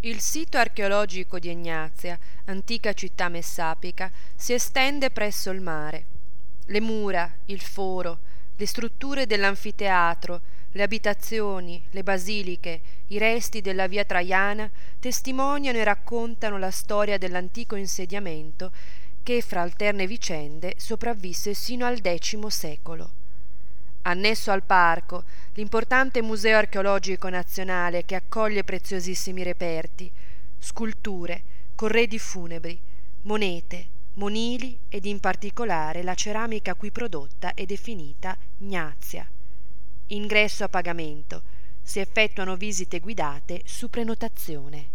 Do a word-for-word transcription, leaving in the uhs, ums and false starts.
Il sito archeologico di Egnazia, antica città messapica, si estende presso il mare. Le mura, il foro, le strutture dell'anfiteatro, le abitazioni, le basiliche, i resti della via Traiana testimoniano e raccontano la storia dell'antico insediamento che, fra alterne vicende, sopravvisse sino al X secolo. Annesso al parco, l'importante museo archeologico nazionale che accoglie preziosissimi reperti, sculture, corredi funebri, monete, monili ed in particolare la ceramica qui prodotta e definita Gnazia. Ingresso a pagamento. Si effettuano visite guidate su prenotazione.